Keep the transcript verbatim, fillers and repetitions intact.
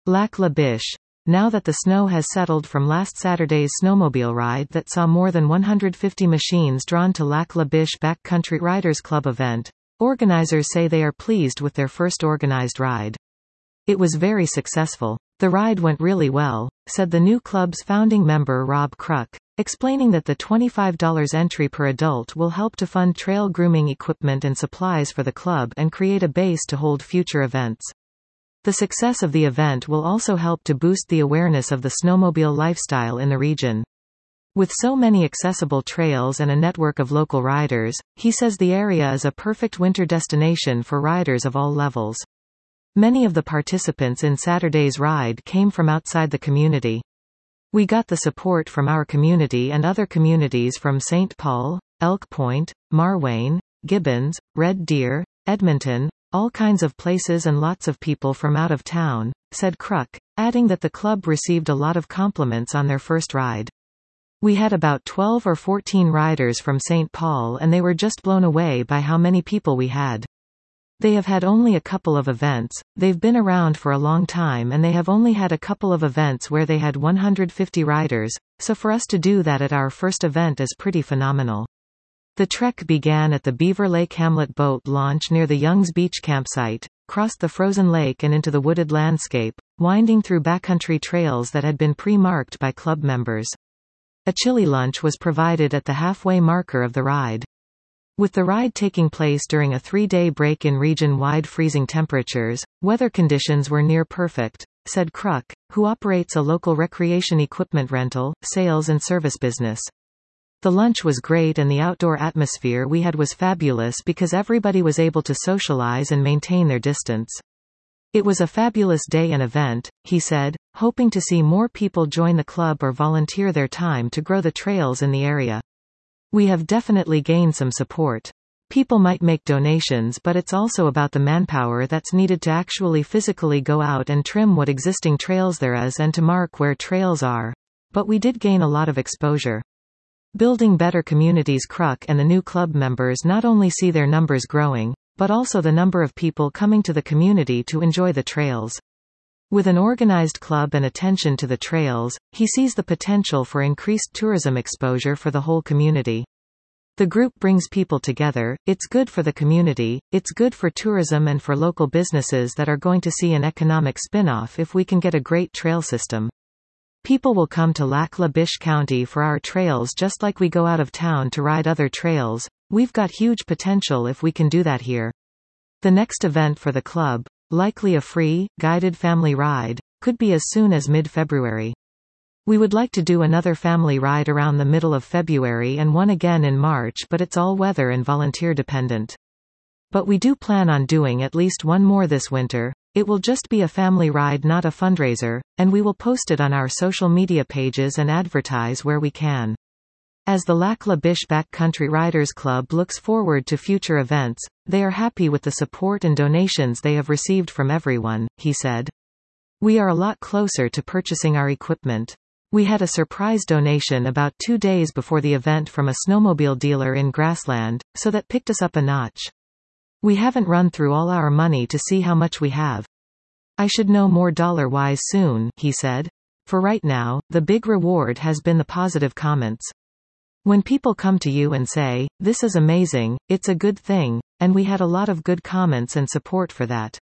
Lac La Biche. Now that the snow has settled from last Saturday's snowmobile ride that saw more than one hundred fifty machines drawn to Lac La Biche Backcountry Riders Club event, organizers say they are pleased with their first organized ride. It was very successful. The ride went really well, said the new club's founding member Rob Kruk, explaining that the twenty-five dollars entry per adult will help to fund trail grooming equipment and supplies for the club and create a base to hold future events. The success of the event will also help to boost the awareness of the snowmobile lifestyle in the region. With so many accessible trails and a network of local riders, he says the area is a perfect winter destination for riders of all levels. Many of the participants in Saturday's ride came from outside the community. We got the support from our community and other communities from Saint Paul, Elk Point, Marwayne, Gibbons, Red Deer, Edmonton, all kinds of places and lots of people from out of town, said Kruk, adding that the club received a lot of compliments on their first ride. We had about twelve or fourteen riders from Saint Paul and they were just blown away by how many people we had. They have had only a couple of events, they've been around for a long time and they have only had a couple of events where they had one hundred fifty riders, so for us to do that at our first event is pretty phenomenal. The trek began at the Beaver Lake Hamlet boat launch near the Youngs Beach campsite, crossed the frozen lake and into the wooded landscape, winding through backcountry trails that had been pre-marked by club members. A chili lunch was provided at the halfway marker of the ride. With the ride taking place during a three-day break in region-wide freezing temperatures, weather conditions were near perfect, said Kruk, who operates a local recreation equipment rental, sales and service business. The lunch was great and the outdoor atmosphere we had was fabulous because everybody was able to socialize and maintain their distance. It was a fabulous day and event, he said, hoping to see more people join the club or volunteer their time to grow the trails in the area. We have definitely gained some support. People might make donations, but it's also about the manpower that's needed to actually physically go out and trim what existing trails there is and to mark where trails are. But we did gain a lot of exposure. Building better communities. Kruk and the new club members not only see their numbers growing, but also the number of people coming to the community to enjoy the trails. With an organized club and attention to the trails, he sees the potential for increased tourism exposure for the whole community. The group brings people together, it's good for the community, it's good for tourism and for local businesses that are going to see an economic spin-off if we can get a great trail system. People will come to Lac La Biche County for our trails just like we go out of town to ride other trails. We've got huge potential if we can do that here. The next event for the club, likely a free, guided family ride, could be as soon as mid-February. We would like to do another family ride around the middle of February and one again in March, but it's all weather and volunteer dependent. But we do plan on doing at least one more this winter. It will just be a family ride, not a fundraiser, and we will post it on our social media pages and advertise where we can. As the Lac La Biche Backcountry Riders Club looks forward to future events, they are happy with the support and donations they have received from everyone, he said. We are a lot closer to purchasing our equipment. We had a surprise donation about two days before the event from a snowmobile dealer in Grassland, so that picked us up a notch. We haven't run through all our money to see how much we have. I should know more dollar-wise soon, he said. For right now, the big reward has been the positive comments. When people come to you and say, "This is amazing, it's a good thing," and we had a lot of good comments and support for that.